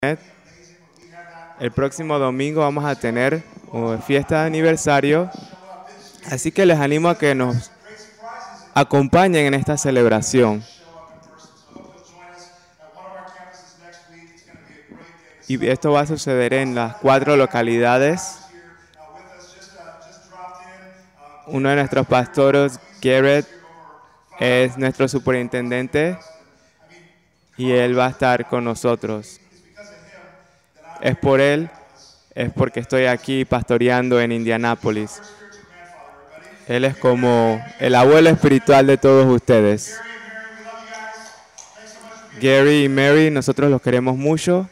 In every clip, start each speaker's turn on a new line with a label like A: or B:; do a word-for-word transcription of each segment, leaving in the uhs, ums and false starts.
A: El próximo domingo vamos a tener uh, fiesta de aniversario, así que les animo a que nos acompañen en esta celebración. Y esto va a suceder en las cuatro localidades. Uno de nuestros pastores, Garrett, es nuestro superintendente y él va a estar con nosotros. Es por él, es porque estoy aquí pastoreando en Indianápolis. Él es como el abuelo espiritual de todos ustedes. Gary y Mary, nosotros los queremos mucho.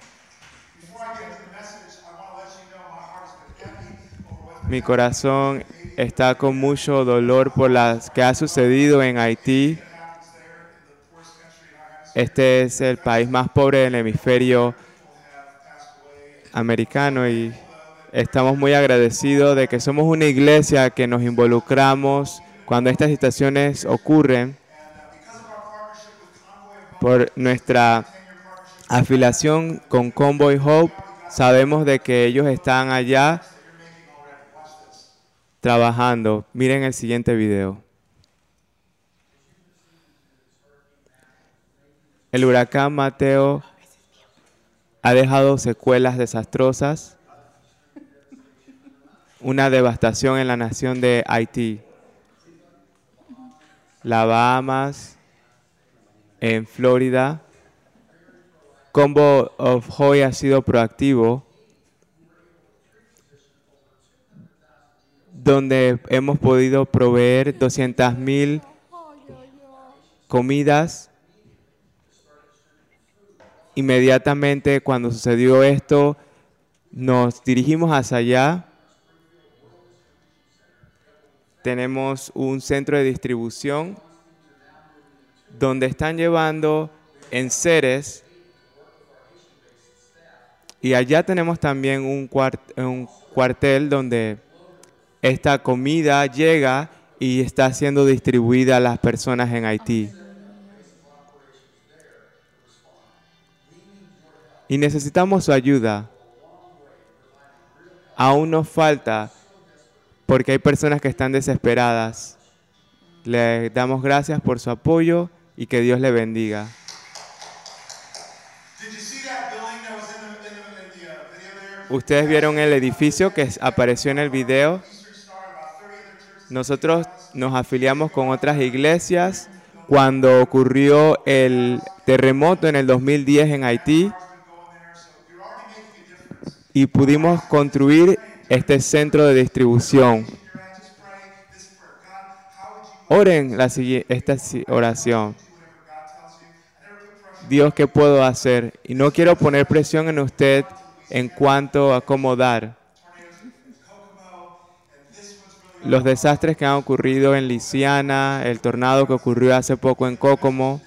A: Mi corazón está con mucho dolor por lo que ha sucedido en Haití. Este es el país más pobre del hemisferio americano y estamos muy agradecidos de que somos una iglesia que nos involucramos cuando estas situaciones ocurren. Por nuestra afiliación con Convoy Hope, sabemos de que ellos están allá trabajando. Miren el siguiente video. El huracán Mateo ha dejado secuelas desastrosas, una devastación en la nación de Haití, las Bahamas, en Florida. Convoy of Hope ha sido proactivo, donde hemos podido proveer doscientas mil comidas. Inmediatamente cuando sucedió esto, nos dirigimos hacia allá. Tenemos un centro de distribución donde están llevando enseres y allá tenemos también un, cuart un cuartel donde esta comida llega y está siendo distribuida a las personas en Haití. Y necesitamos su ayuda. Aún nos falta porque hay personas que están desesperadas. Le damos gracias por su apoyo y que Dios le bendiga. Ustedes vieron el edificio que apareció en el video. Nosotros nos afiliamos con otras iglesias cuando ocurrió el terremoto en el dos mil diez en Haití y pudimos construir este centro de distribución. Oren la, esta oración. Dios, ¿qué puedo hacer? Y no quiero poner presión en usted en cuanto a cómo dar. Los desastres que han ocurrido en Luisiana, el tornado que ocurrió hace poco en Kokomo.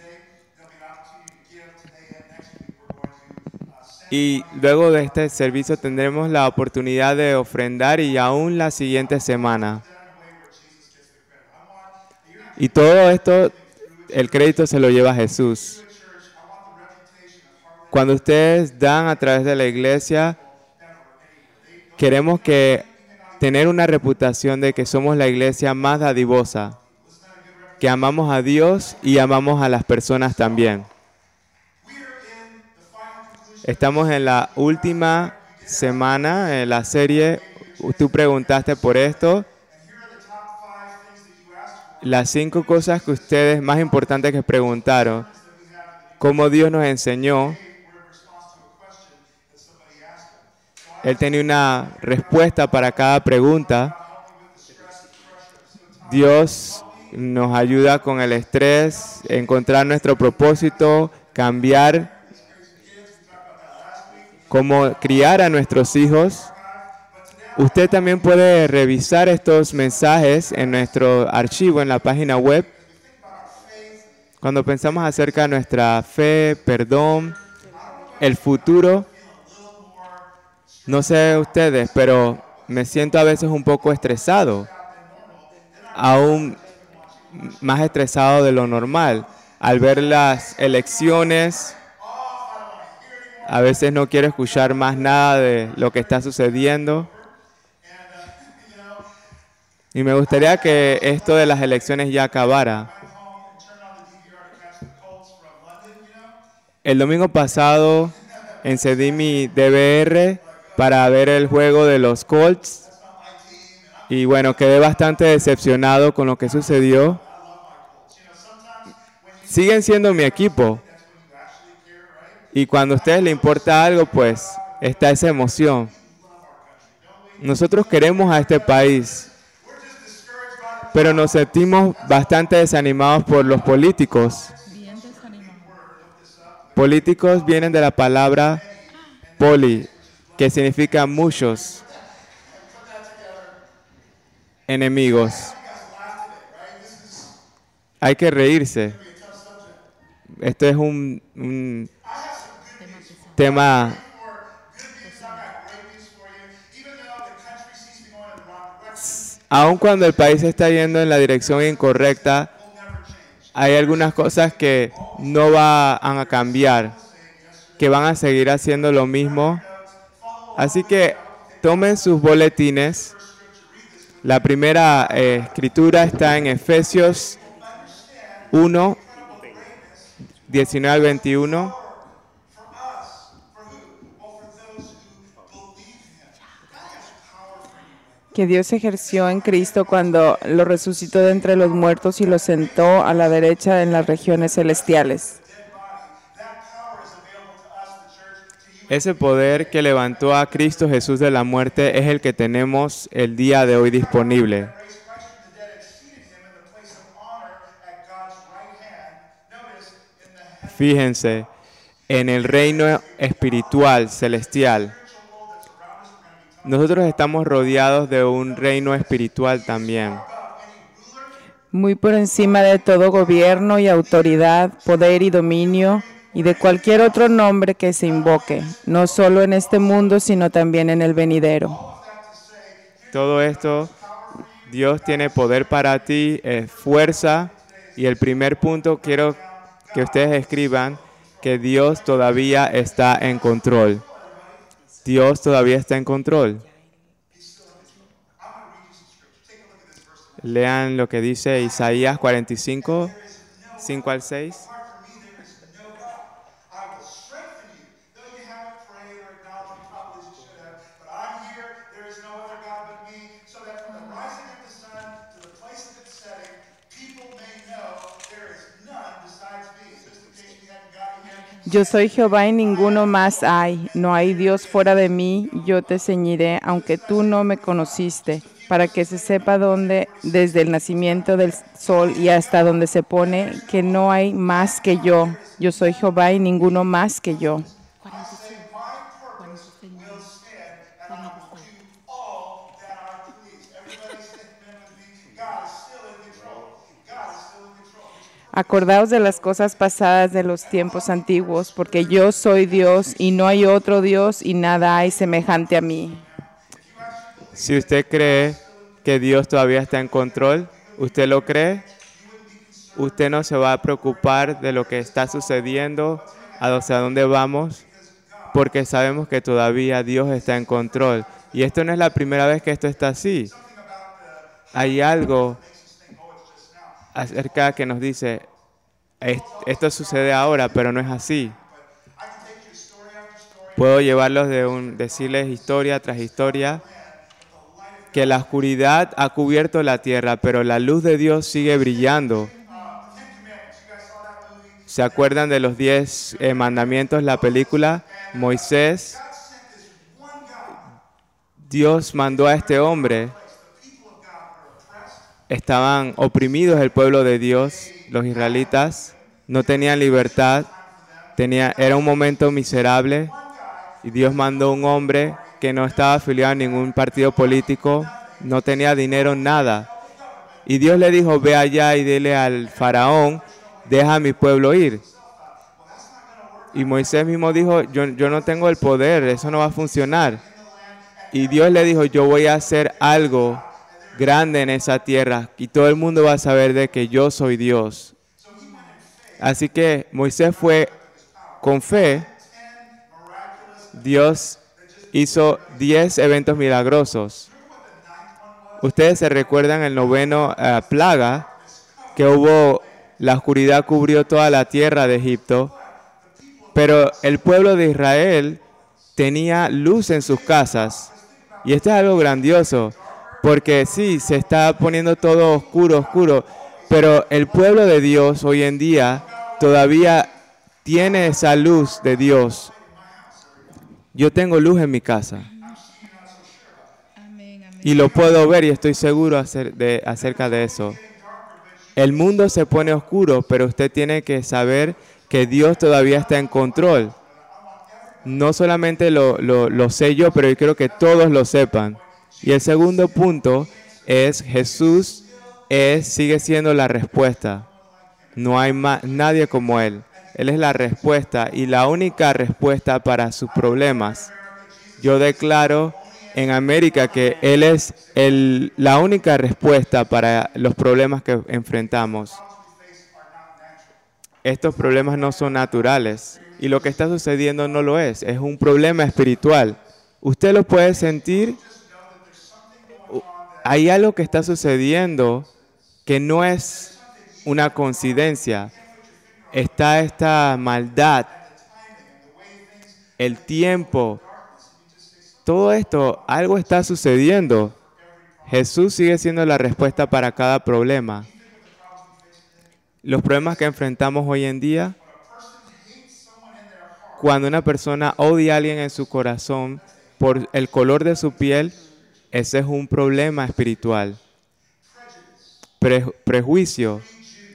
A: Y luego de este servicio tendremos la oportunidad de ofrendar y aún la siguiente semana. Y todo esto, el crédito se lo lleva Jesús. Cuando ustedes dan a través de la iglesia, queremos que tener una reputación de que somos la iglesia más dadivosa, que amamos a Dios y amamos a las personas también. Estamos en la última semana en la serie. Tú preguntaste por esto. Las cinco cosas que ustedes más importantes que preguntaron. Cómo Dios nos enseñó. Él tenía una respuesta para cada pregunta. Dios nos ayuda con el estrés, encontrar nuestro propósito, cambiar, cómo criar a nuestros hijos. Usted también puede revisar estos mensajes en nuestro archivo en la página web. Cuando pensamos acerca de nuestra fe, perdón, el futuro, no sé ustedes, pero me siento a veces un poco estresado, aún más estresado de lo normal, al ver las elecciones. A veces no quiero escuchar más nada de lo que está sucediendo. Y me gustaría que esto de las elecciones ya acabara. El domingo pasado encendí mi D V R para ver el juego de los Colts. Y bueno, quedé bastante decepcionado con lo que sucedió. Siguen siendo mi equipo. Y cuando a ustedes les importa algo, pues está esa emoción. Nosotros queremos a este país, pero nos sentimos bastante desanimados por los políticos. Políticos vienen de la palabra poli, que significa muchos enemigos. Hay que reírse. Esto es un, un tema. Aun cuando el país está yendo en la dirección incorrecta, hay algunas cosas que no van a cambiar, que van a seguir haciendo lo mismo. Así que tomen sus boletines. La primera eh, escritura está en Efesios uno, diecinueve al veintiuno.
B: Que Dios ejerció en Cristo cuando lo resucitó de entre los muertos y lo sentó a la derecha en las regiones celestiales.
A: Ese poder que levantó a Cristo Jesús de la muerte es el que tenemos el día de hoy disponible. Fíjense, en el reino espiritual, celestial, nosotros estamos rodeados de un reino espiritual también.
B: Muy por encima de todo gobierno y autoridad, poder y dominio, y de cualquier otro nombre que se invoque, no solo en este mundo, sino también en el venidero.
A: Todo esto, Dios tiene poder para ti, es fuerza, y el primer punto quiero que ustedes escriban que Dios todavía está en control. Dios todavía está en control. Lean lo que dice Isaías cuarenta y cinco, cinco al seis.
B: Yo soy Jehová y ninguno más hay. No hay Dios fuera de mí. Yo te ceñiré, aunque tú no me conociste, para que se sepa dónde, desde el nacimiento del sol y hasta donde se pone, que no hay más que yo. Yo soy Jehová y ninguno más que yo. Acordaos de las cosas pasadas de los tiempos antiguos, porque yo soy Dios y no hay otro Dios y nada hay semejante a mí.
A: Si usted cree que Dios todavía está en control, ¿usted lo cree? Usted no se va a preocupar de lo que está sucediendo, hacia dónde vamos, porque sabemos que todavía Dios está en control. Y esto no es la primera vez que esto está así. Hay algo acerca que nos dice, esto sucede ahora, pero no es así. Puedo llevarlos de un, decirles historia tras historia, que la oscuridad ha cubierto la tierra, pero la luz de Dios sigue brillando. ¿Se acuerdan de los diez eh, mandamientos, la película? Moisés, Dios mandó a este hombre. Estaban oprimidos el pueblo de Dios, los israelitas, no tenían libertad, tenía, era un momento miserable y Dios mandó un hombre que no estaba afiliado a ningún partido político, no tenía dinero, nada. Y Dios le dijo, ve allá y dile al faraón, deja a mi pueblo ir. Y Moisés mismo dijo, yo, yo no tengo el poder, eso no va a funcionar. Y Dios le dijo, yo voy a hacer algo grande en esa tierra y todo el mundo va a saber de que yo soy Dios. Así que Moisés fue con fe Dios hizo diez eventos milagrosos. Ustedes se recuerdan el noveno uh, plaga que hubo, la oscuridad cubrió toda la tierra de Egipto, pero el pueblo de Israel tenía luz en sus casas. Y esto es algo grandioso, porque sí, se está poniendo todo oscuro, oscuro, pero el pueblo de Dios hoy en día todavía tiene esa luz de Dios. Yo tengo luz en mi casa. Y lo puedo ver y estoy seguro acer- de, acerca de eso. El mundo se pone oscuro, pero usted tiene que saber que Dios todavía está en control. No solamente lo, lo, lo sé yo, pero yo quiero que todos lo sepan. Y el segundo punto es Jesús es, sigue siendo la respuesta. No hay ma- nadie como Él. Él es la respuesta y la única respuesta para sus problemas. Yo declaro en América que Él es el, la única respuesta para los problemas que enfrentamos. Estos problemas no son naturales y lo que está sucediendo no lo es. Es un problema espiritual. Usted lo puede sentir. Hay algo que está sucediendo que no es una coincidencia. Está esta maldad, el tiempo, todo esto, algo está sucediendo. Jesús sigue siendo la respuesta para cada problema. Los problemas que enfrentamos hoy en día, cuando una persona odia a alguien en su corazón por el color de su piel, ese es un problema espiritual. Pre, prejuicio,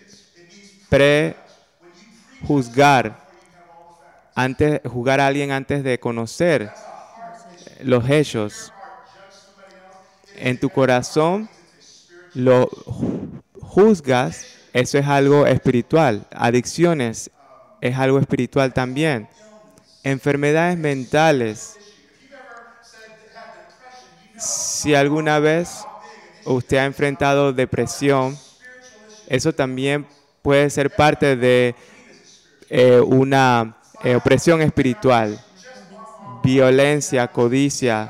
A: prejuzgar, antes juzgar a alguien antes de conocer los hechos. En tu corazón lo juzgas, eso es algo espiritual. Adicciones es algo espiritual también. Enfermedades mentales. Si alguna vez usted ha enfrentado depresión, eso también puede ser parte de eh, una eh, opresión espiritual. Violencia, codicia.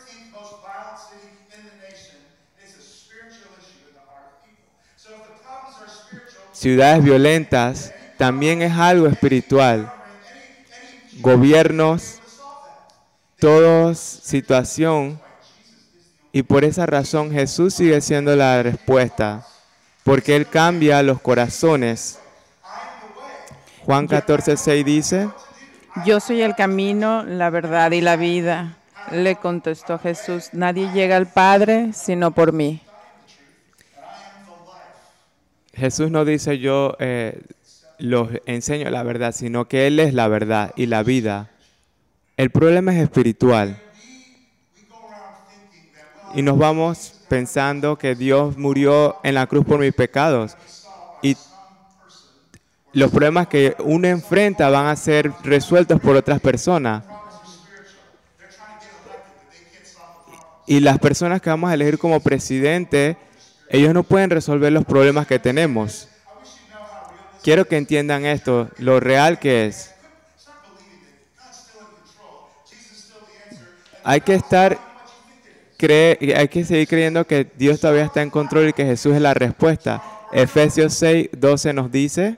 A: Ciudades violentas también es algo espiritual. Gobiernos, toda situación. Y por esa razón Jesús sigue siendo la respuesta. Porque Él cambia los corazones. Juan catorce, seis dice:
B: Yo soy el camino, la verdad y la vida. Le contestó Jesús, nadie llega al Padre sino por mí.
A: Jesús no dice yo eh, los enseño la verdad, sino que Él es la verdad y la vida. El problema es espiritual. Y nos vamos pensando que Dios murió en la cruz por mis pecados. Y los problemas que uno enfrenta van a ser resueltos por otras personas. Y las personas que vamos a elegir como presidente, ellos no pueden resolver los problemas que tenemos. Quiero que entiendan esto, lo real que es. Hay que estar, cree, hay que seguir creyendo que Dios todavía está en control y que Jesús es la respuesta. Efesios seis, doce nos dice: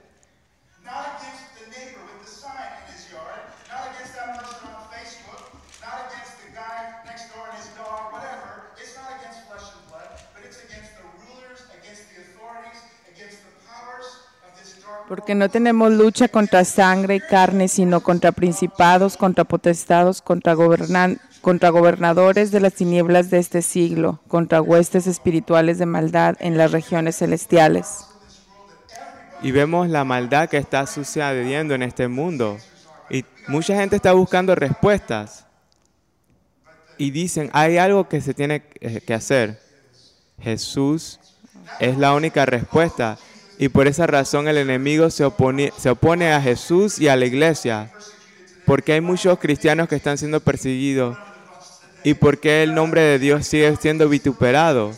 B: Porque no tenemos lucha contra sangre y carne, sino contra principados, contra potestados, contra, gobernan contra gobernadores de las tinieblas de este siglo, contra huestes espirituales de maldad en las regiones celestiales.
A: Y vemos la maldad que está sucediendo en este mundo. Y mucha gente está buscando respuestas. Y dicen, hay algo que se tiene que hacer. Jesús es la única respuesta. Y por esa razón el enemigo se opone, se opone a Jesús y a la iglesia. Porque hay muchos cristianos que están siendo perseguidos. Y porque el nombre de Dios sigue siendo vituperado.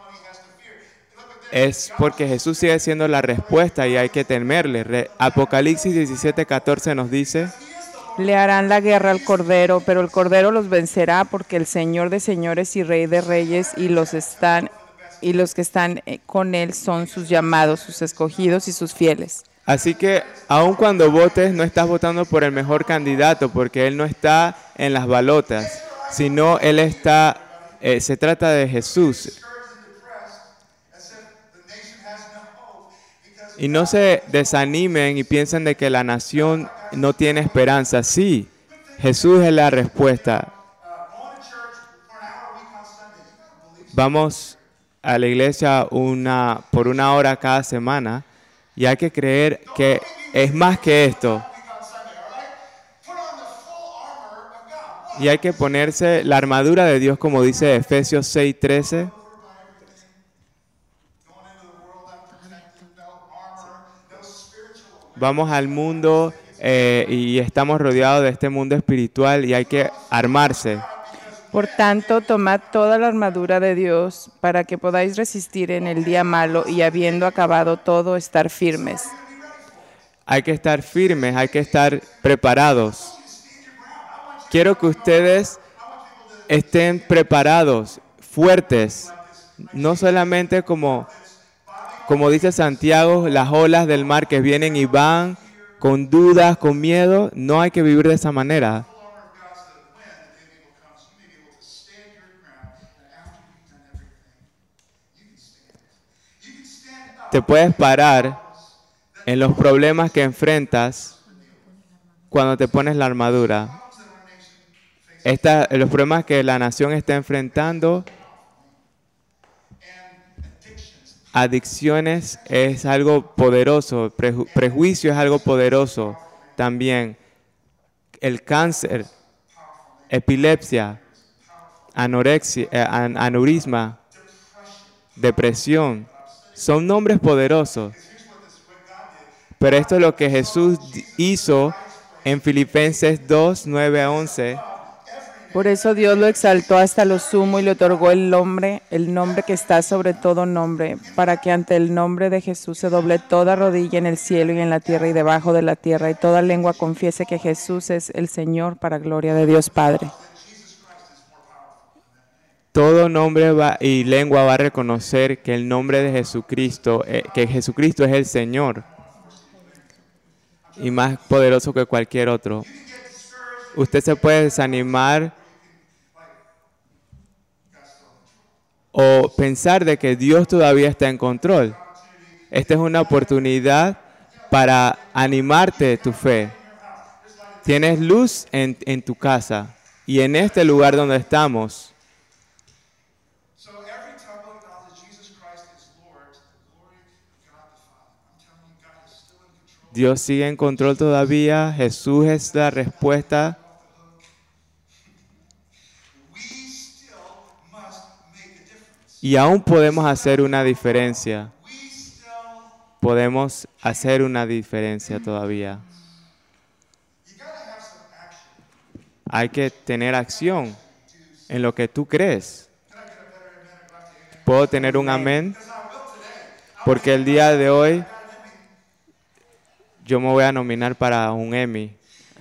A: Es porque Jesús sigue siendo la respuesta y hay que temerle. Apocalipsis diecisiete, catorce nos dice:
B: Le harán la guerra al Cordero, pero el Cordero los vencerá, porque el Señor de señores y Rey de reyes y los están y los que están eh, con él son sus llamados, sus escogidos y sus fieles.
A: Así que aun cuando votes, no estás votando por el mejor candidato, porque él no está en las balotas, sino él está, eh, se trata de Jesús. Y no se desanimen y piensen de que la nación no tiene esperanza. Sí, Jesús es la respuesta. Vamos a la iglesia una, por una hora cada semana y hay que creer que es más que esto. Y hay que ponerse la armadura de Dios, como dice Efesios seis trece. Vamos al mundo eh, y estamos rodeados de este mundo espiritual y hay que armarse.
B: Por tanto, tomad toda la armadura de Dios para que podáis resistir en el día malo y habiendo acabado todo, estar firmes.
A: Hay que estar firmes, hay que estar preparados. Quiero que ustedes estén preparados, fuertes, no solamente como... Como dice Santiago, las olas del mar que vienen y van con dudas, con miedo, no hay que vivir de esa manera. Te puedes parar en los problemas que enfrentas cuando te pones la armadura. Esta, los problemas que la nación está enfrentando. Adicciones es algo poderoso, preju prejuicio es algo poderoso también. El cáncer, epilepsia, anorexia, eh, an aneurisma, depresión, son nombres poderosos. Pero esto es lo que Jesús hizo en Filipenses dos, nueve a once.
B: Por eso Dios lo exaltó hasta lo sumo y le otorgó el nombre, el nombre que está sobre todo nombre, para que ante el nombre de Jesús se doble toda rodilla en el cielo y en la tierra y debajo de la tierra, y toda lengua confiese que Jesús es el Señor, para gloria de Dios Padre.
A: Todo nombre va, y lengua va a reconocer que el nombre de Jesucristo, eh, que Jesucristo es el Señor y más poderoso que cualquier otro. Usted se puede desanimar o pensar de que Dios todavía está en control. Esta es una oportunidad para animarte tu fe. Tienes luz en, en tu casa y en este lugar donde estamos. Dios sigue en control todavía. Jesús es la respuesta. Y aún podemos hacer una diferencia. Podemos hacer una diferencia todavía. Hay que tener acción en lo que tú crees. ¿Puedo tener un amén? Porque el día de hoy yo me voy a nominar para un Emmy.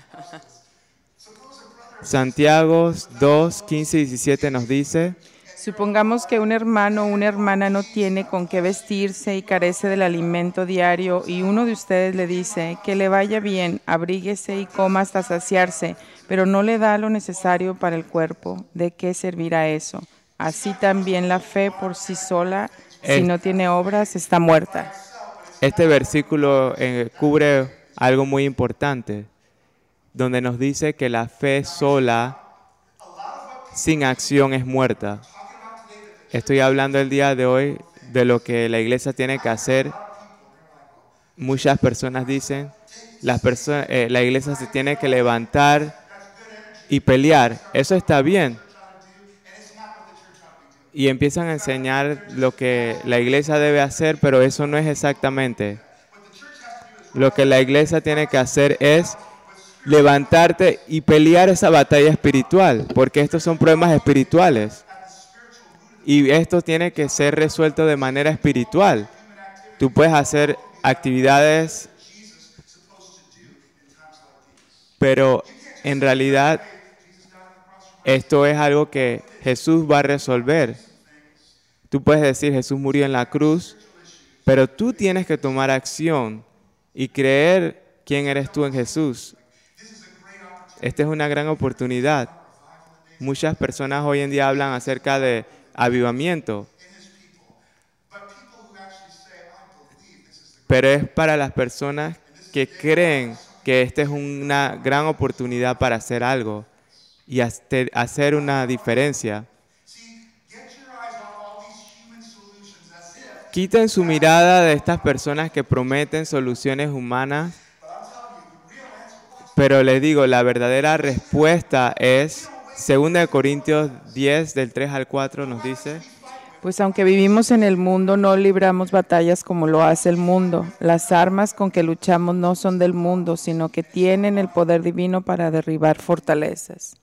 A: Santiago dos, quince y diecisiete nos dice:
B: Supongamos que un hermano o una hermana no tiene con qué vestirse y carece del alimento diario, y uno de ustedes le dice que le vaya bien, abríguese y coma hasta saciarse, pero no le da lo necesario para el cuerpo. ¿De qué servirá eso? Así también la fe por sí sola, si no tiene obras, está muerta.
A: Este versículo eh, cubre algo muy importante, donde nos dice que la fe sola, sin acción, es muerta. Estoy hablando el día de hoy de lo que la iglesia tiene que hacer. Muchas personas dicen, las personas, eh, la iglesia se tiene que levantar y pelear. Eso está bien. Y empiezan a enseñar lo que la iglesia debe hacer, pero eso no es exactamente. Lo que la iglesia tiene que hacer es levantarte y pelear esa batalla espiritual, porque estos son problemas espirituales. Y esto tiene que ser resuelto de manera espiritual. Tú puedes hacer actividades, pero en realidad esto es algo que Jesús va a resolver. Tú puedes decir, Jesús murió en la cruz, pero tú tienes que tomar acción y creer quién eres tú en Jesús. Esta es una gran oportunidad. Muchas personas hoy en día hablan acerca de avivamiento, pero es para las personas que creen que esta es una gran oportunidad para hacer algo y hacer una diferencia. Quiten su mirada de estas personas que prometen soluciones humanas, pero les digo, la verdadera respuesta es, segunda de Corintios diez, del tres al cuatro, nos dice:
B: Pues aunque vivimos en el mundo, no libramos batallas como lo hace el mundo. Las armas con que luchamos no son del mundo, sino que tienen el poder divino para derribar fortalezas.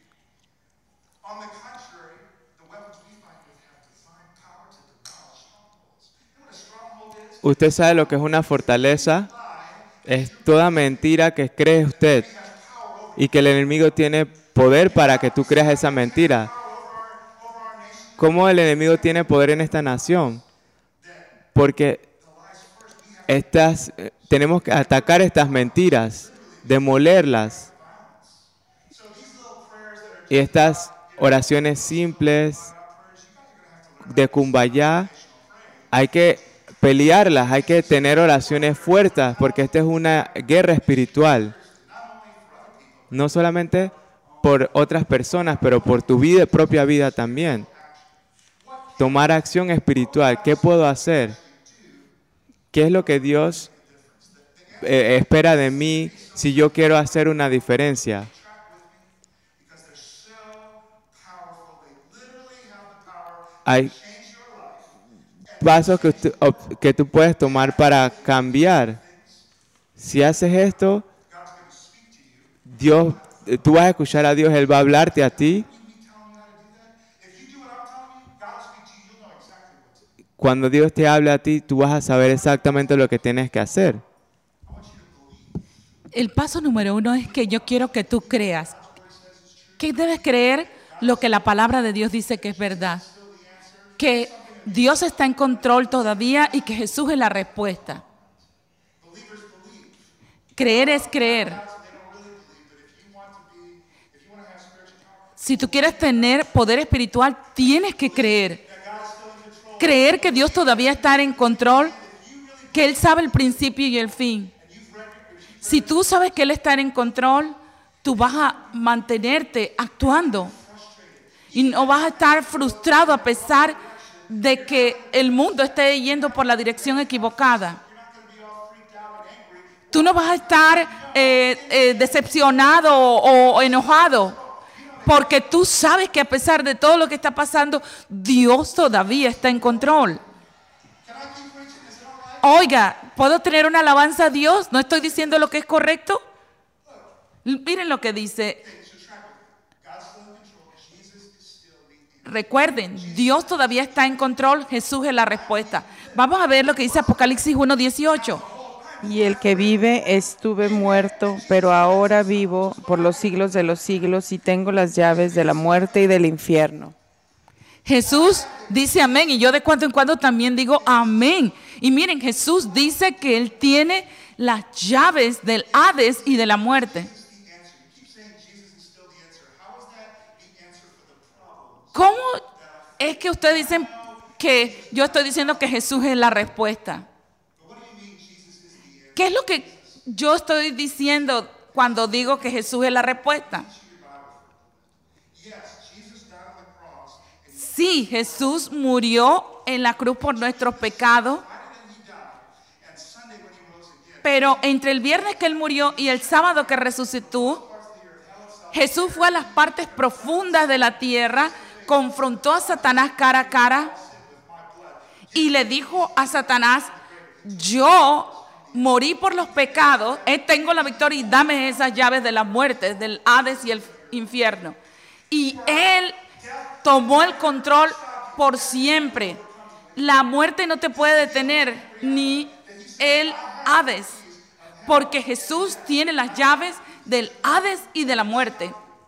A: ¿Usted sabe lo que es una fortaleza? Es toda mentira que cree usted y que el enemigo tiene poder para que tú creas esa mentira. ¿Cómo el enemigo tiene poder en esta nación? Porque estas, tenemos que atacar estas mentiras, demolerlas. Y estas oraciones simples de Kumbaya, hay que pelearlas, hay que tener oraciones fuertes, porque esta es una guerra espiritual. No solamente por otras personas, pero por tu vida, propia vida también. Tomar acción espiritual. ¿Qué puedo hacer? ¿Qué es lo que Dios eh, espera de mí si yo quiero hacer una diferencia? Hay pasos que, usted, que tú puedes tomar para cambiar. Si haces esto, Dios, tú vas a escuchar a Dios, Él va a hablarte a ti. Cuando Dios te hable a ti, tú vas a saber exactamente lo que tienes que hacer.
C: El paso número uno es que yo quiero que tú creas. ¿Qué debes creer? Lo que la palabra de Dios dice que es verdad. Que Dios está en control todavía y que Jesús es la respuesta. Creer es creer. Si tú quieres tener poder espiritual, tienes que creer. Creer que Dios todavía está en control, que Él sabe el principio y el fin. Si tú sabes que Él está en control, tú vas a mantenerte actuando. Y no vas a estar frustrado a pesar de que el mundo esté yendo por la dirección equivocada. Tú no vas a estar eh, eh, decepcionado o, o enojado, porque tú sabes que a pesar de todo lo que está pasando, Dios todavía está en control. Oiga, ¿puedo tener una alabanza a Dios? ¿No estoy diciendo lo que es correcto? Miren lo que dice. Recuerden, Dios todavía está en control, Jesús es la respuesta. Vamos a ver lo que dice Apocalipsis uno dieciocho.
B: Y el que vive, estuve muerto, pero ahora vivo por los siglos de los siglos y tengo las llaves de la muerte y del infierno.
C: Jesús dice amén y yo de cuando en cuando también digo amén. Y miren, Jesús dice que Él tiene las llaves del Hades y de la muerte. ¿Cómo es que ustedes dicen que yo estoy diciendo que Jesús es la respuesta? ¿Qué es lo que yo estoy diciendo cuando digo que Jesús es la respuesta? Sí, Jesús murió en la cruz por nuestros pecados, pero entre el viernes que Él murió y el sábado que resucitó, Jesús fue a las partes profundas de la tierra, confrontó a Satanás cara a cara y le dijo a Satanás: yo morí por los pecados, eh, tengo la victoria y dame esas llaves de la muerte, del Hades y el infierno. Y Él tomó el control por siempre. La muerte no te puede detener, ni el Hades, porque Jesús tiene las llaves del Hades y de la muerte.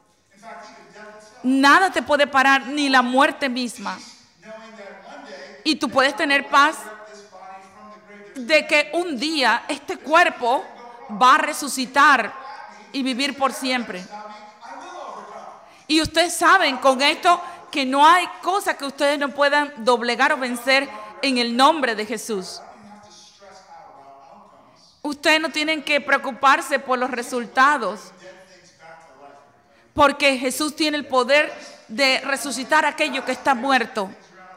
C: Nada te puede parar, ni la muerte misma. Y tú puedes tener paz de que un día este cuerpo va a resucitar y vivir por siempre. Y ustedes saben con esto que no hay cosa que ustedes no puedan doblegar o vencer en el nombre de Jesús. Ustedes no tienen que preocuparse por los resultados, porque Jesús tiene el poder de resucitar aquello que está muerto.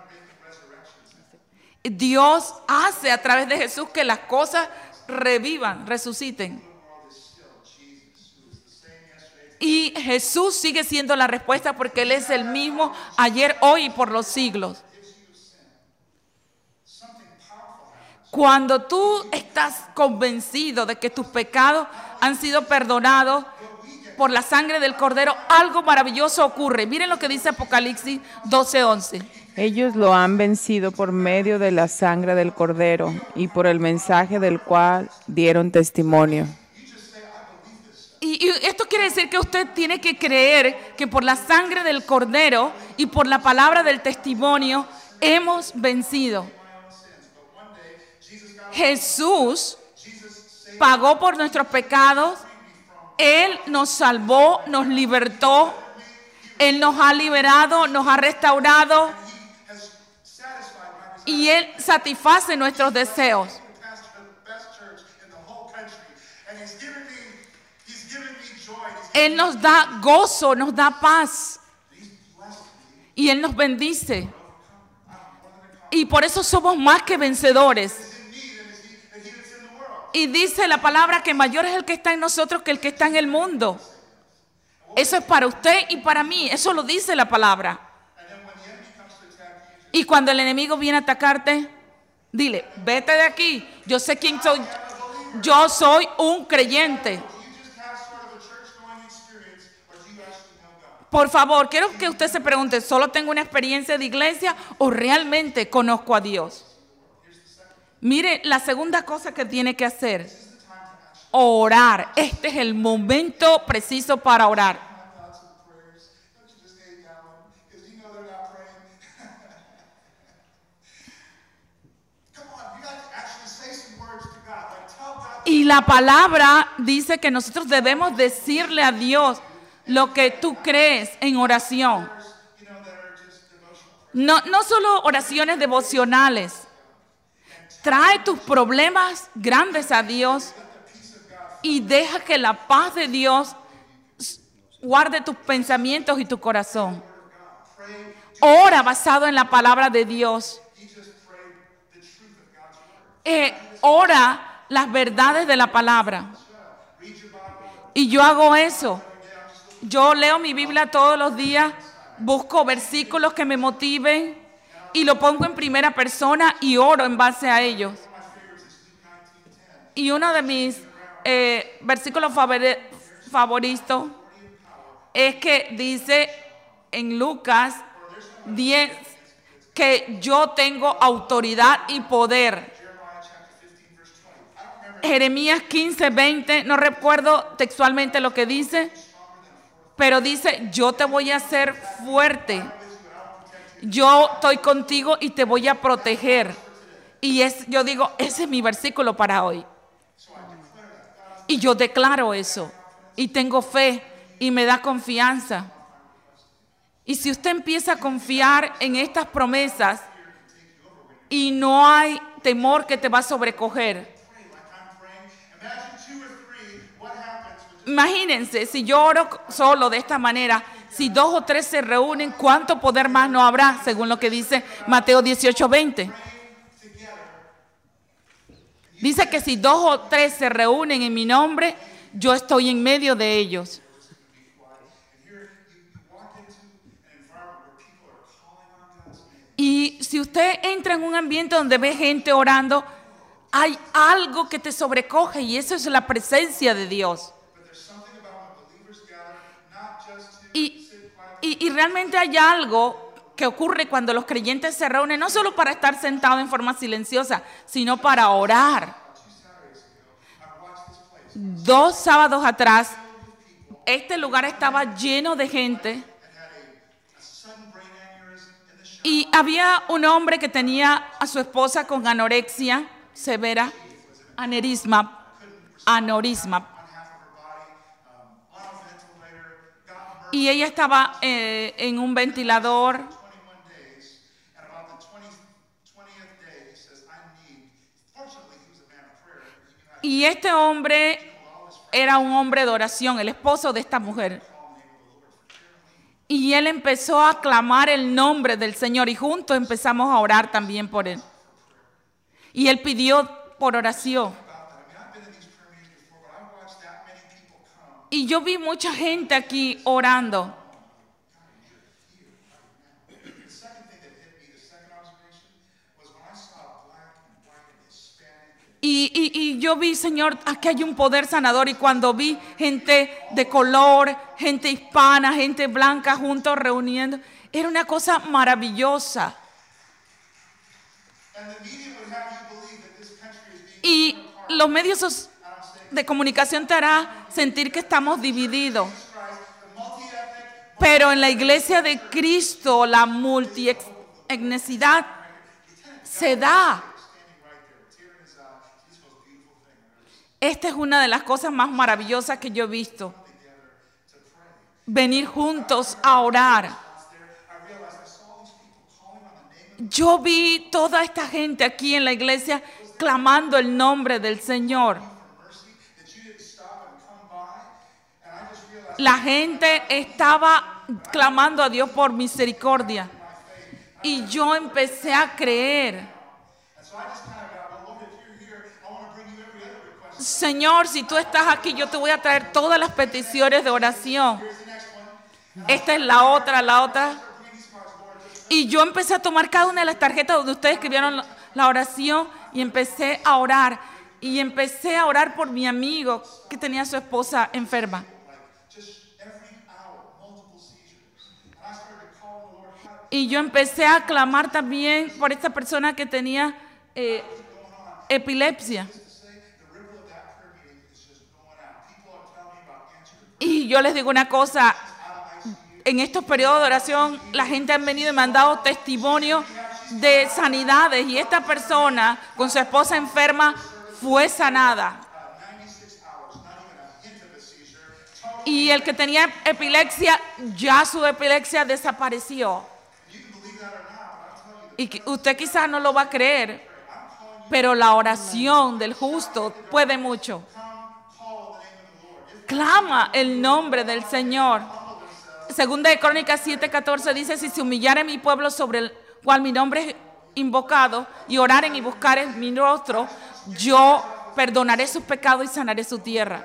C: Dios hace a través de Jesús que las cosas revivan, resuciten. Y Jesús sigue siendo la respuesta porque Él es el mismo ayer, hoy y por los siglos. Cuando tú estás convencido de que tus pecados han sido perdonados por la sangre del Cordero, algo maravilloso ocurre. Miren lo que dice Apocalipsis doce once.
B: Ellos lo han vencido por medio de la sangre del Cordero y por el mensaje del cual dieron testimonio.
C: Y, y esto quiere decir que usted tiene que creer que por la sangre del Cordero y por la palabra del testimonio hemos vencido. Jesús pagó por nuestros pecados. Él nos salvó, nos libertó. Él nos ha liberado, nos ha restaurado. Y Él satisface nuestros deseos. Él nos da gozo, nos da paz. Y Él nos bendice. Y por eso somos más que vencedores. Y dice la palabra que mayor es el que está en nosotros que el que está en el mundo. Eso es para usted y para mí. Eso lo dice la palabra. Y cuando el enemigo viene a atacarte, dile, vete de aquí. Yo sé quién soy. Yo soy un creyente. Por favor, quiero que usted se pregunte, ¿solo tengo una experiencia de iglesia o realmente conozco a Dios? Mire, la segunda cosa que tiene que hacer, orar. Este es el momento preciso para orar. Y la palabra dice que nosotros debemos decirle a Dios lo que tú crees en oración. No, no solo oraciones devocionales. Trae tus problemas grandes a Dios y deja que la paz de Dios guarde tus pensamientos y tu corazón. Ora basado en la palabra de Dios. Eh, ora las verdades de la palabra. Y yo hago eso. Yo leo mi Biblia todos los días, busco versículos que me motiven y lo pongo en primera persona y oro en base a ellos. Y uno de mis eh, versículos favoritos es que dice en Lucas diez que yo tengo autoridad y poder. Jeremías quince veinte, no recuerdo textualmente lo que dice, pero dice, yo te voy a hacer fuerte. Yo estoy contigo y te voy a proteger. Y es, yo digo, ese es mi versículo para hoy. Y yo declaro eso. Y tengo fe y me da confianza. Y si usted empieza a confiar en estas promesas y no hay temor que te va a sobrecoger. Imagínense, si yo oro solo de esta manera, si dos o tres se reúnen, ¿cuánto poder más no habrá? Según lo que dice Mateo dieciocho veinte. Dice que si dos o tres se reúnen en mi nombre, yo estoy en medio de ellos. Y si usted entra en un ambiente donde ve gente orando, hay algo que te sobrecoge y eso es la presencia de Dios. Y, y, y realmente hay algo que ocurre cuando los creyentes se reúnen, no solo para estar sentados en forma silenciosa, sino para orar. Dos sábados atrás Este lugar estaba lleno de gente y había un hombre que tenía a su esposa con anorexia severa, aneurisma, aneurisma. Y ella estaba eh, en un ventilador. Y este hombre era un hombre de oración, el esposo de esta mujer. Y él empezó a clamar el nombre del Señor y juntos empezamos a orar también por él. Y él pidió por oración. Y yo vi mucha gente aquí orando. Y, y, y yo vi, Señor, aquí hay un poder sanador. Y cuando vi gente de color, gente hispana, gente blanca juntos reuniendo, era una cosa maravillosa. Y los medios de comunicación te hará sentir que estamos divididos. Pero en la iglesia de Cristo, la multietnicidad se da. Esta es una de las cosas más maravillosas que yo he visto. Venir juntos a orar. Yo vi toda esta gente aquí en la iglesia clamando el nombre del Señor. La gente estaba clamando a Dios por misericordia. Y yo empecé a creer. Señor, si tú estás aquí, yo te voy a traer todas las peticiones de oración. Esta es la otra, la otra. Y yo empecé a tomar cada una de las tarjetas donde ustedes escribieron la oración y empecé a orar. Y empecé a orar por mi amigo que tenía a su esposa enferma. Y yo empecé a clamar también por esta persona que tenía eh, epilepsia. Y yo les digo una cosa, en estos periodos de oración la gente ha venido y me han dado testimonio de sanidades y esta persona con su esposa enferma fue sanada. Y el que tenía epilepsia, ya su epilepsia desapareció. Y usted quizás no lo va a creer, pero la oración del justo puede mucho. Clama el nombre del Señor. Segunda de Crónicas siete catorce dice, si se humillare mi pueblo sobre el cual mi nombre es invocado y oraren y buscaren mi rostro, yo perdonaré sus pecados y sanaré su tierra.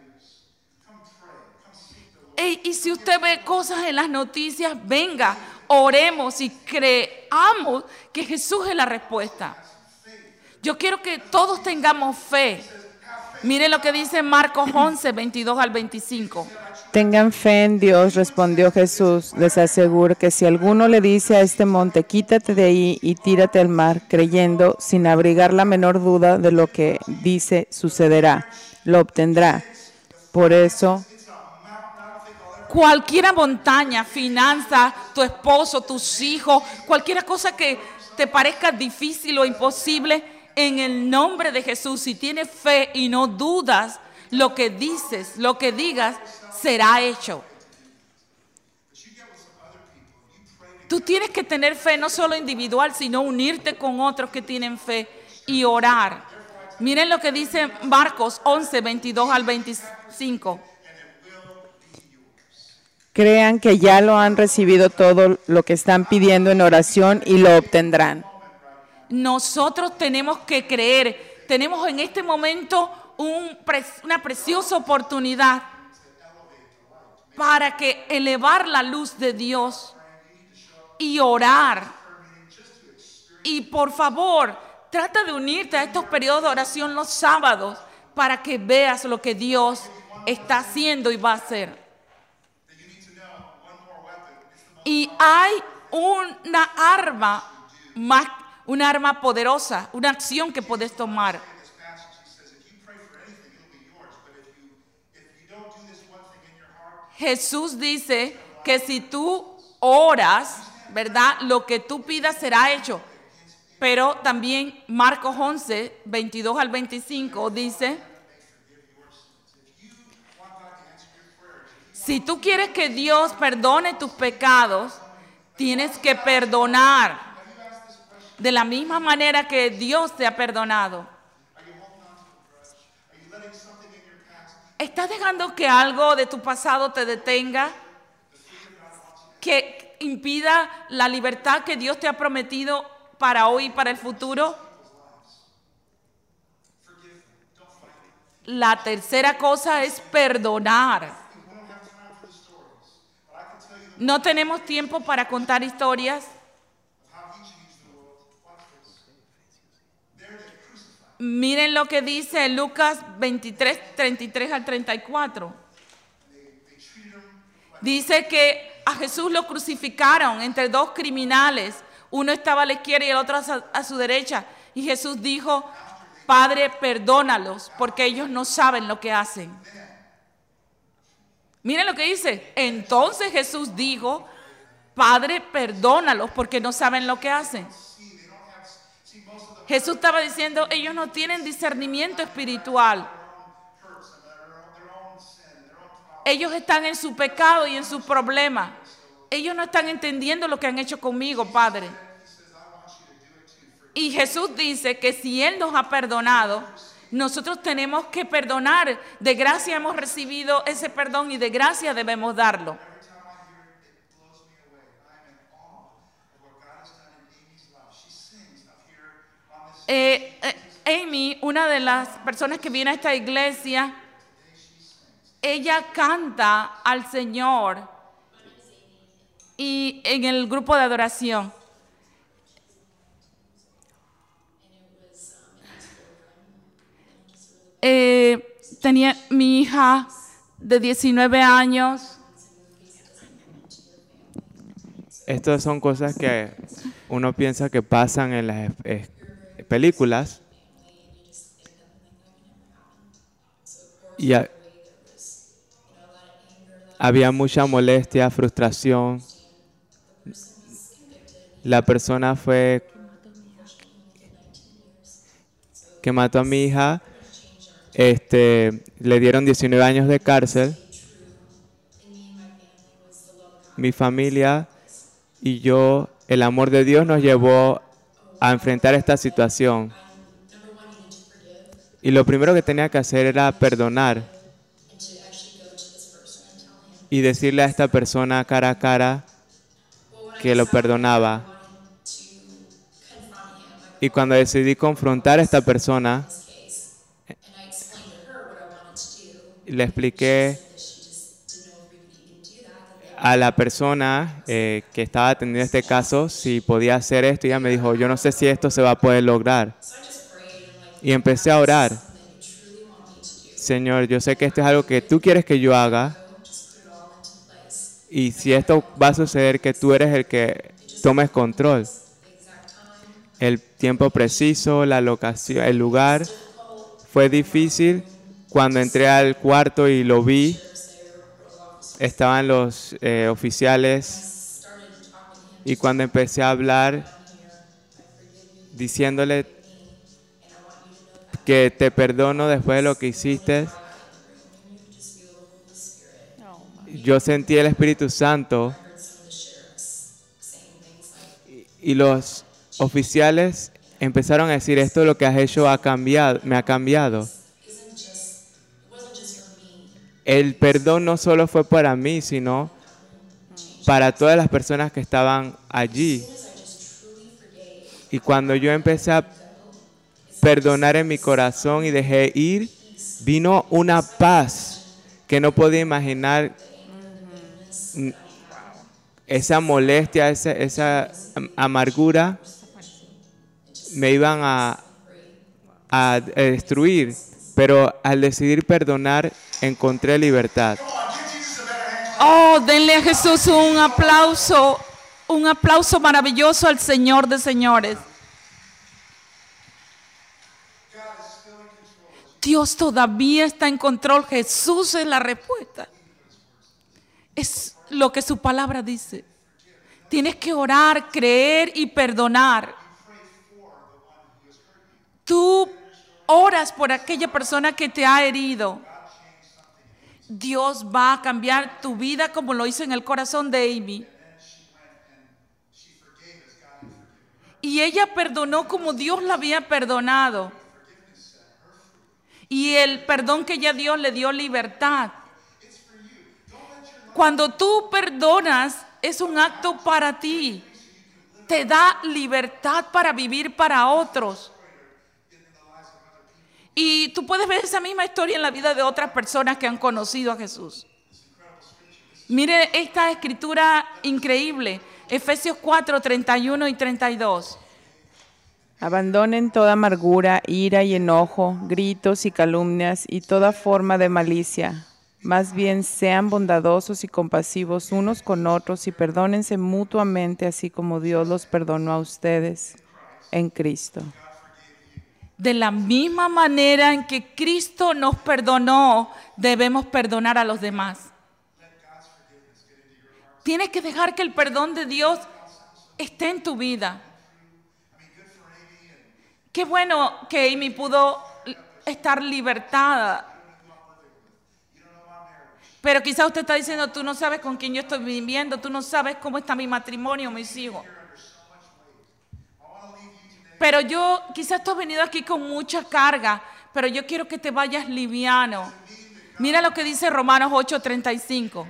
C: Y, y si usted ve cosas en las noticias, venga, oremos y creamos que Jesús es la respuesta. Yo quiero que todos tengamos fe. Mire lo que dice Marcos once, veintidós al veinticinco.
B: Tengan fe en Dios, respondió Jesús. Les aseguro que si alguno le dice a este monte, quítate de ahí y tírate al mar, creyendo, sin abrigar la menor duda de lo que dice, sucederá, lo obtendrá. Por eso,
C: cualquier montaña, finanza, tu esposo, tus hijos, cualquier cosa que te parezca difícil o imposible, en el nombre de Jesús, si tienes fe y no dudas, lo que dices, lo que digas, será hecho. Tú tienes que tener fe no solo individual, sino unirte con otros que tienen fe y orar. Miren lo que dice Marcos once, veintidós al veinticinco.
B: crean que ya lo han recibido todo lo que están pidiendo en oración y lo obtendrán.
C: Nosotros tenemos que creer. Tenemos en este momento un, una preciosa oportunidad para que elevar la luz de Dios y orar. Y por favor, trata de unirte a estos periodos de oración los sábados para que veas lo que Dios está haciendo y va a hacer. Y hay una arma más, una arma poderosa, una acción que puedes tomar. Jesús dice que si tú oras, ¿verdad? Lo que tú pidas será hecho. Pero también Marcos once, veintidós al veinticinco dice, si tú quieres que Dios perdone tus pecados, tienes que perdonar de la misma manera que Dios te ha perdonado. ¿Estás dejando que algo de tu pasado te detenga? ¿Que impida la libertad que Dios te ha prometido para hoy y para el futuro? La tercera cosa es perdonar. No tenemos tiempo para contar historias. Miren lo que dice Lucas veintitrés, treinta y tres al treinta y cuatro. Dice que a Jesús lo crucificaron entre dos criminales. Uno estaba a la izquierda y el otro a su derecha. Y Jesús dijo, Padre, perdónalos, porque ellos no saben lo que hacen. Miren lo que dice. Entonces Jesús dijo, Padre, perdónalos, porque no saben lo que hacen. Jesús estaba diciendo, ellos no tienen discernimiento espiritual. Ellos están en su pecado y en sus problemas. Ellos no están entendiendo lo que han hecho conmigo, Padre. Y Jesús dice que si Él nos ha perdonado, nosotros tenemos que perdonar. De gracia hemos recibido ese perdón y de gracia debemos darlo. Eh, eh, Amy, una de las personas que viene a esta iglesia, ella canta al Señor y en el grupo de adoración. Eh, tenía mi hija de diecinueve años.
A: Estas son cosas que uno piensa que pasan en las eh, películas. Y a, había mucha molestia, frustración. La persona fue que mató a mi hija. Este, le dieron diecinueve años de cárcel. Mi familia y yo, el amor de Dios nos llevó a enfrentar esta situación. Y lo primero que tenía que hacer era perdonar y decirle a esta persona cara a cara que lo perdonaba. Y cuando decidí confrontar a esta persona, le expliqué a la persona eh, que estaba atendiendo este caso si podía hacer esto. Y ella me dijo, yo no sé si esto se va a poder lograr. Y empecé a orar. Señor, yo sé que esto es algo que tú quieres que yo haga. Y si esto va a suceder, que tú eres el que tomes control. El tiempo preciso, la locación, el lugar. Fue difícil. Cuando entré al cuarto y lo vi, estaban los eh, oficiales. Y cuando empecé a hablar, diciéndole que te perdono después de lo que hiciste, yo sentí el Espíritu Santo y, y los oficiales empezaron a decir, esto lo que has hecho ha cambiado, me ha cambiado. El perdón no solo fue para mí, sino para todas las personas que estaban allí. Y cuando yo empecé a perdonar en mi corazón y dejé ir, vino una paz que no podía imaginar. Esa molestia, esa, esa amargura me iban a, a destruir, pero al decidir perdonar encontré libertad.
C: Oh, denle a Jesús un aplauso, un aplauso maravilloso al Señor de señores. Dios todavía está en control. Jesús es la respuesta. Es lo que su palabra dice. Tienes que orar, creer y perdonar. Tú oras por aquella persona que te ha herido. Dios va a cambiar tu vida como lo hizo en el corazón de Amy. Y ella perdonó como Dios la había perdonado. Y el perdón que ella dio le dio libertad. Cuando tú perdonas, es un acto para ti. Te da libertad para vivir para otros. Y tú puedes ver esa misma historia en la vida de otras personas que han conocido a Jesús. Mire esta escritura increíble. Efesios cuatro, treinta y uno y treinta y dos.
B: Abandonen toda amargura, ira y enojo, gritos y calumnias y toda forma de malicia. Más bien sean bondadosos y compasivos unos con otros y perdónense mutuamente, así como Dios los perdonó a ustedes en Cristo.
C: De la misma manera en que Cristo nos perdonó, debemos perdonar a los demás. Tienes que dejar que el perdón de Dios esté en tu vida. Qué bueno que Amy pudo estar libertada. Pero quizás usted está diciendo, tú no sabes con quién yo estoy viviendo, tú no sabes cómo está mi matrimonio, mis hijos. Pero yo, quizás tú has venido aquí con mucha carga, pero yo quiero que te vayas liviano. Mira lo que dice Romanos ocho, treinta y cinco.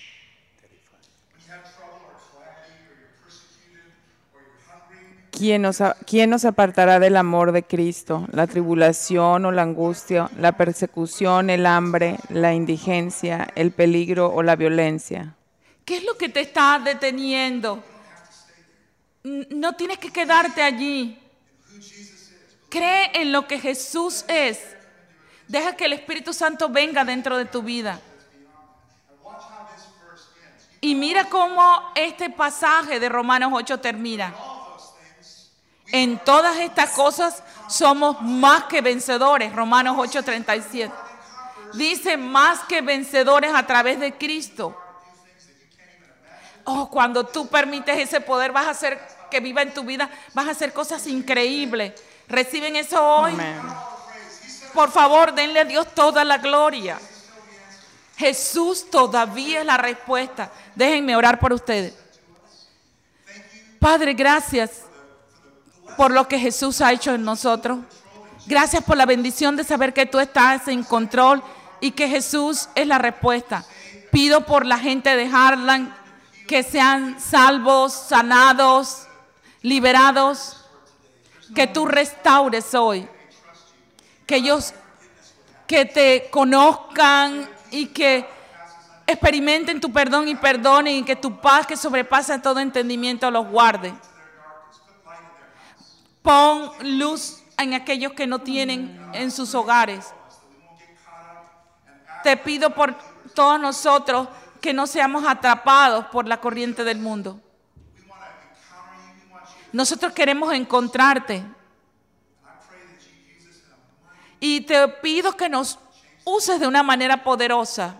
B: ¿Quién nos, ¿Quién nos apartará del amor de Cristo? La tribulación o la angustia, la persecución, el hambre, la indigencia, el peligro o la violencia.
C: ¿Qué es lo que te está deteniendo? No tienes que quedarte allí. Cree en lo que Jesús es. Deja que el Espíritu Santo venga dentro de tu vida. Y mira cómo este pasaje de Romanos ocho termina. En todas estas cosas somos más que vencedores. Romanos ocho, treinta y siete. Dice más que vencedores a través de Cristo. Oh, cuando tú permites ese poder, vas a hacer que viva en tu vida, vas a hacer cosas increíbles. ¿Reciben eso hoy?
B: Amén.
C: Por favor, denle a Dios toda la gloria. Jesús todavía es la respuesta. Déjenme orar por ustedes. Padre, gracias por lo que Jesús ha hecho en nosotros. Gracias por la bendición de saber que tú estás en control y que Jesús es la respuesta. Pido por la gente de Harlan que sean salvos, sanados, liberados. Que tú restaures hoy. Que ellos que te conozcan y que experimenten tu perdón y perdonen y que tu paz que sobrepasa todo entendimiento los guarde. Pon luz en aquellos que no tienen en sus hogares. Te pido por todos nosotros que no seamos atrapados por la corriente del mundo. Nosotros queremos encontrarte. Y te pido que nos uses de una manera poderosa.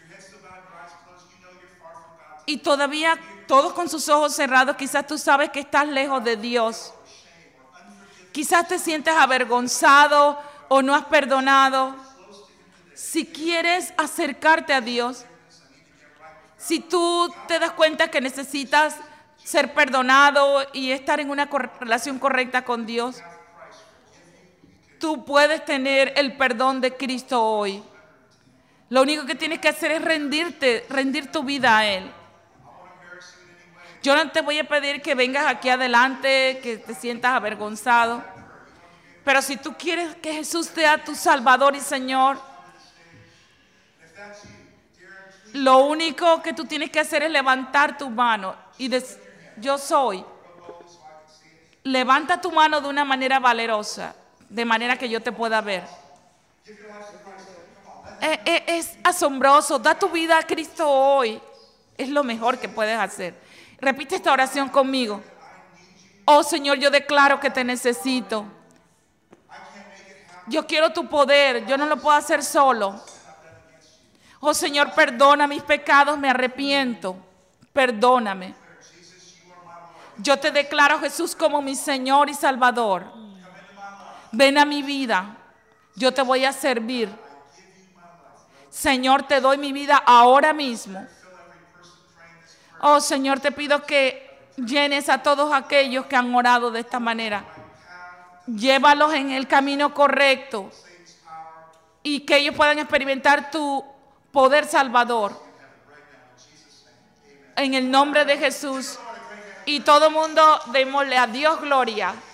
C: Y todavía todos con sus ojos cerrados, quizás tú sabes que estás lejos de Dios. Quizás te sientes avergonzado o no has perdonado. Si quieres acercarte a Dios, si tú te das cuenta que necesitas ser perdonado y estar en una relación correcta con Dios, tú puedes tener el perdón de Cristo hoy. Lo único que tienes que hacer es rendirte, rendir tu vida a Él. Yo no te voy a pedir que vengas aquí adelante, que te sientas avergonzado. Pero si tú quieres que Jesús sea tu Salvador y Señor, lo único que tú tienes que hacer es levantar tu mano y decir, yo soy. Levanta tu mano de una manera valerosa, de manera que yo te pueda ver. Es, es, es asombroso. Da tu vida a Cristo hoy. Es lo mejor que puedes hacer. Repite esta oración conmigo. Oh Señor, yo declaro que te necesito. Yo quiero tu poder. Yo no lo puedo hacer solo. Oh Señor, perdona mis pecados, me arrepiento. Perdóname. Yo te declaro, Jesús, como mi Señor y Salvador. Ven a mi vida. Yo te voy a servir. Señor, te doy mi vida ahora mismo. Oh Señor, te pido que llenes a todos aquellos que han orado de esta manera. Llévalos en el camino correcto y que ellos puedan experimentar tu poder salvador. En el nombre de Jesús. Y todo mundo démosle a Dios gloria.